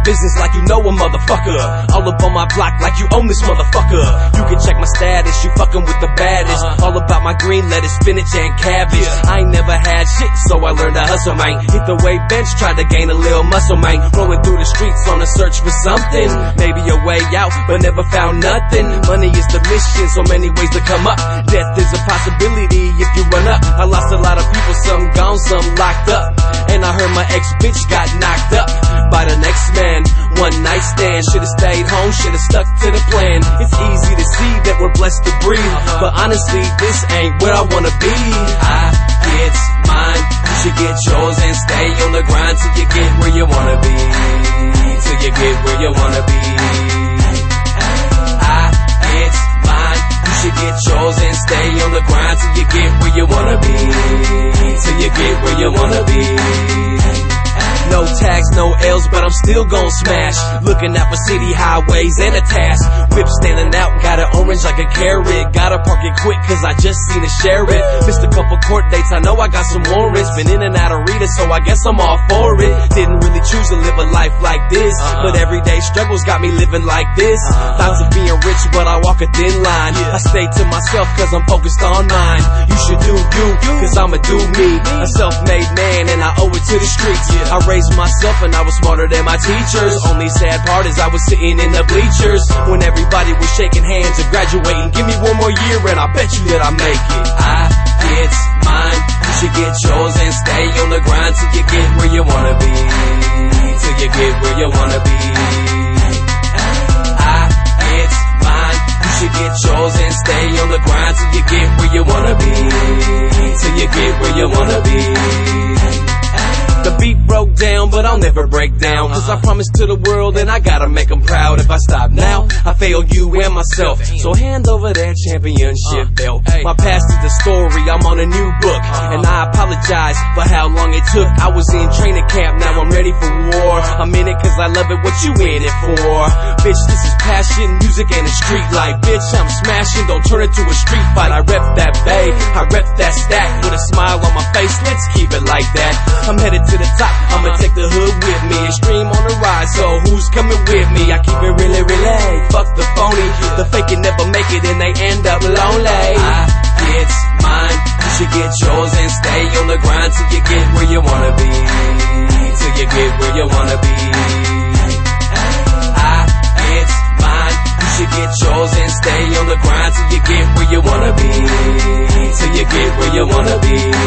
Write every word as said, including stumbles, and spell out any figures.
my business like you know a motherfucker. All up on my block like you own this motherfucker. You can check my status, you fucking with the baddest. All about my green lettuce, spinach and cabbage. I ain't never had shit, so I learned to hustle, man. Hit the weight bench, tried to gain a little muscle, man. Rolling through the streets on a search for something. Maybe a way out, but never found nothing. Money is the mission, so many ways to come up. Death is a possibility if you run up. I lost a lot of people, some gone, some locked up. And I heard my ex-bitch got knocked up by the next man. One night stand, should've stayed home, should've stuck to the plan. It's easy to see that we're blessed to breathe, but honestly, this ain't where I wanna be. I get mine, you should get yours and stay on the grind till you get where you wanna be. Till you get where you wanna be. I get mine, you should get yours and stay on the grind till you get where you wanna be. Till you get where you wanna be. No tags, no L's, but I'm still gon' smash. Looking out for city highways and a task. Whip standing out, got it orange like a carrot. Gotta park it quick cause I just seen it share it. Missed a couple court dates, I know I got some warrants. Been in and out of Rita, so I guess I'm all for it. Didn't really choose to live a life like this, but everyday struggles got me living like this. Thoughts of being rich, but I walk a thin line. I stay to myself cause I'm focused on mine. You should do you, cause I'ma do me. A self-made man and I owe it to the streets. I raised myself and I was smarter than my teachers. Only sad part is I was sitting in the bleachers when everybody was shaking hands and graduating. Give me one more year and I bet you that I make it. I get mine, you should get yours and stay on the grind till you get where you wanna be. Till you get where you wanna be. I get mine, you should get yours and stay on the grind till you get where you wanna be. Till you get where you wanna be. The beat broke down, but I'll never break down. Cause I promised to the world and I gotta make them proud. If I stop now, I fail you and myself. So hand over that championship belt. My past is the story, I'm on a new book. And I apologize for how long it took. I was in training camp, now I'm ready for war. I'm in it cause I love it, what you in it for? Bitch, this is passion, music and a street life. Bitch, I'm smashing, don't turn it to a street fight. I rep that bay, I rep that stack. With a smile on my face, let's keep it like that. I'm headed to the top, I'ma take the hood with me. Extreme on the rise, so who's coming with me? I keep it really, really, fuck the phony. The fake can never make it and they end up lonely. I get mine, you should get yours and stay on the grind till you get where you wanna be. Till you get where you wanna be. I get mine, you should get yours and stay on the grind till you get where you wanna be. Till you get where you wanna be.